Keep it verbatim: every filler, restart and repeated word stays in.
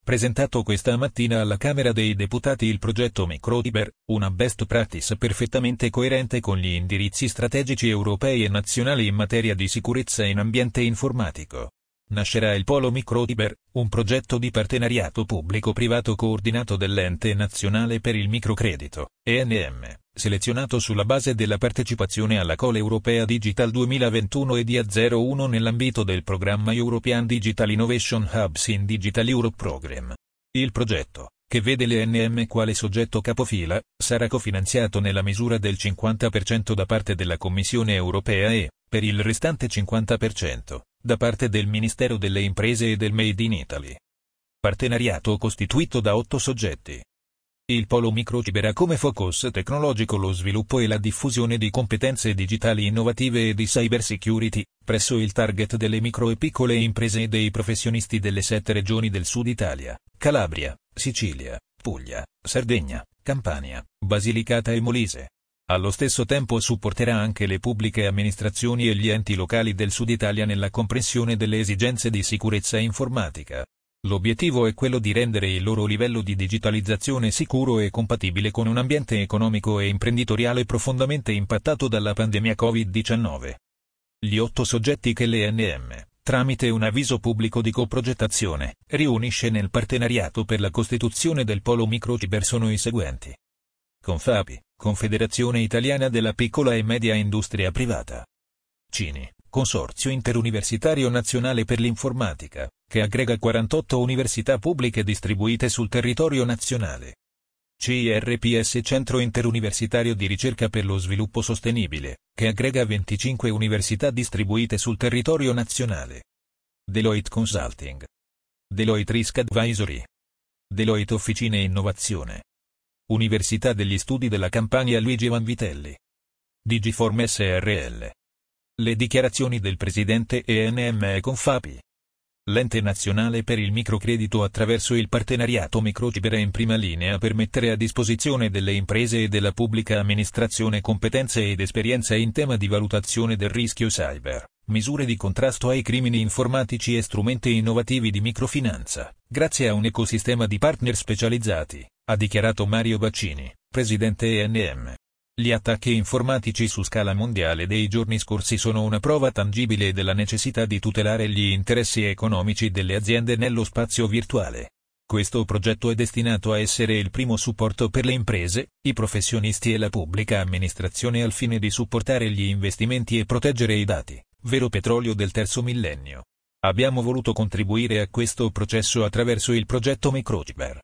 presentato questa mattina alla Camera dei Deputati il progetto MicroCiber, una best practice perfettamente coerente con gli indirizzi strategici europei e nazionali in materia di sicurezza in ambiente informatico. Nascerà il Polo MicroCiber, un progetto di partenariato pubblico-privato coordinato dell'Ente Nazionale per il Microcredito, E N M, selezionato sulla base della partecipazione alla Call Europea Digital duemilaventuno e D A zero uno nell'ambito del programma European Digital Innovation Hubs in Digital Europe Programme. Il progetto, che vede l'E N M quale soggetto capofila, sarà cofinanziato nella misura del cinquanta per cento da parte della Commissione europea e, per il restante cinquanta per cento, da parte del Ministero delle Imprese e del Made in Italy. Partenariato costituito da otto soggetti. Il Polo MicroCiber ha come focus tecnologico lo sviluppo e la diffusione di competenze digitali innovative e di cyber security, presso il target delle micro e piccole imprese e dei professionisti delle sette regioni del Sud Italia, Calabria, Sicilia, Puglia, Sardegna, Campania, Basilicata e Molise. Allo stesso tempo supporterà anche le pubbliche amministrazioni e gli enti locali del Sud Italia nella comprensione delle esigenze di sicurezza informatica. L'obiettivo è quello di rendere il loro livello di digitalizzazione sicuro e compatibile con un ambiente economico e imprenditoriale profondamente impattato dalla pandemia covid diciannove. Gli otto soggetti che l'E N M, tramite un avviso pubblico di coprogettazione, riunisce nel partenariato per la costituzione del Polo MicroCiber sono i seguenti. Confapi, Confederazione Italiana della Piccola e Media Industria Privata. CINI, Consorzio Interuniversitario Nazionale per l'Informatica, che aggrega quarantotto università pubbliche distribuite sul territorio nazionale. C I R P S Centro Interuniversitario di Ricerca per lo Sviluppo Sostenibile, che aggrega venticinque università distribuite sul territorio nazionale. Deloitte Consulting. Deloitte Risk Advisory. Deloitte Officine Innovazione. Università degli Studi della Campania Luigi Vanvitelli. Digiform S R L. Le dichiarazioni del presidente E N M e Confapi. L'Ente Nazionale per il Microcredito attraverso il partenariato MicroCiber è in prima linea per mettere a disposizione delle imprese e della pubblica amministrazione competenze ed esperienza in tema di valutazione del rischio cyber, misure di contrasto ai crimini informatici e strumenti innovativi di microfinanza, grazie a un ecosistema di partner specializzati, ha dichiarato Mario Baccini, presidente E N M. Gli attacchi informatici su scala mondiale dei giorni scorsi sono una prova tangibile della necessità di tutelare gli interessi economici delle aziende nello spazio virtuale. Questo progetto è destinato a essere il primo supporto per le imprese, i professionisti e la pubblica amministrazione al fine di supportare gli investimenti e proteggere i dati, vero petrolio del terzo millennio. Abbiamo voluto contribuire a questo processo attraverso il progetto MicroCiber.